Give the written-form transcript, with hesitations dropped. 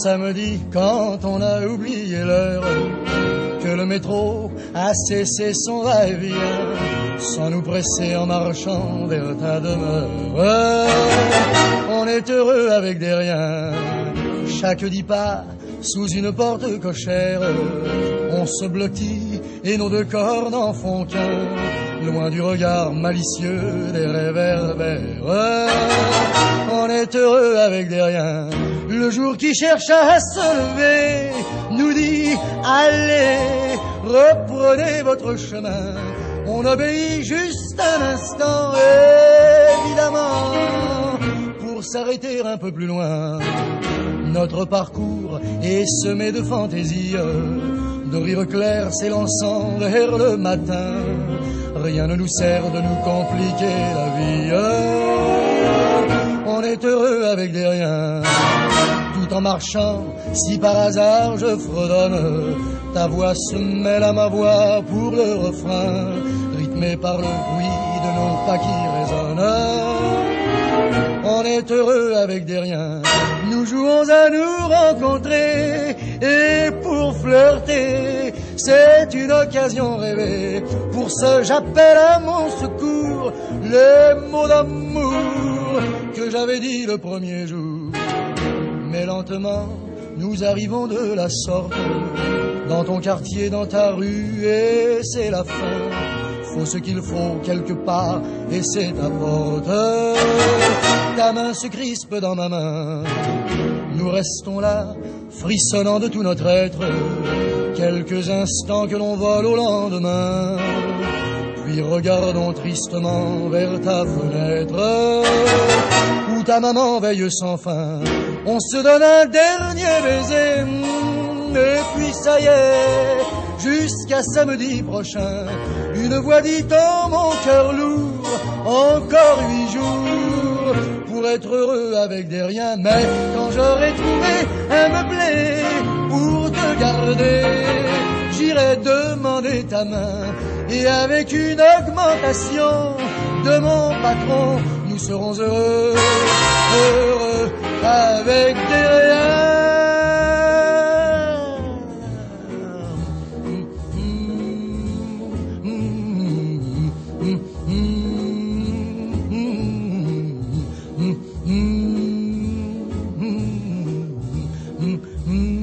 samedi, quand on a oublié l'heure, que le métro a cessé son va-et-vient, sans nous presser en marchant vers ta demeure. On est heureux avec des riens, chaque 10 pas sous une porte cochère, on se blottit et nos deux corps n'en font qu'un, loin du regard malicieux des réverbères. On est heureux avec des riens. Le jour qui cherche à se lever nous dit allez, reprenez votre chemin. On obéit juste un instant, évidemment, pour s'arrêter un peu plus loin. Notre parcours est semé de fantaisies, de rires clairs s'élançant vers le matin. Rien ne nous sert de nous compliquer la vie. On est heureux avec des riens. Tout en marchant, si par hasard je fredonne, ta voix se mêle à ma voix pour le refrain, rythmé par le bruit de nos pas qui résonnent. On est heureux avec des riens. Nous jouons à nous rencontrer, et pour flirter, c'est une occasion rêvée. Pour ce j'appelle à mon secours les mots d'amour que j'avais dit le premier jour. Mais lentement, nous arrivons de la sorte, dans ton quartier, dans ta rue, et c'est la fin. Faut ce qu'il faut quelque part, et c'est ta porte. Ta main se crispe dans ma main. Nous restons là, frissonnant de tout notre être, quelques instants que l'on vole au lendemain. Puis regardons tristement vers ta fenêtre, où ta maman veille sans fin. On se donne un dernier baiser, et puis ça y est, jusqu'à samedi prochain. Une voix dit en mon cœur lourd, encore 8 jours pour être heureux avec des riens. Mais quand j'aurai trouvé un meublé pour te garder, j'irai demander ta main, et avec une augmentation de mon patron, nous serons heureux, heureux avec des riens. Mm-hmm.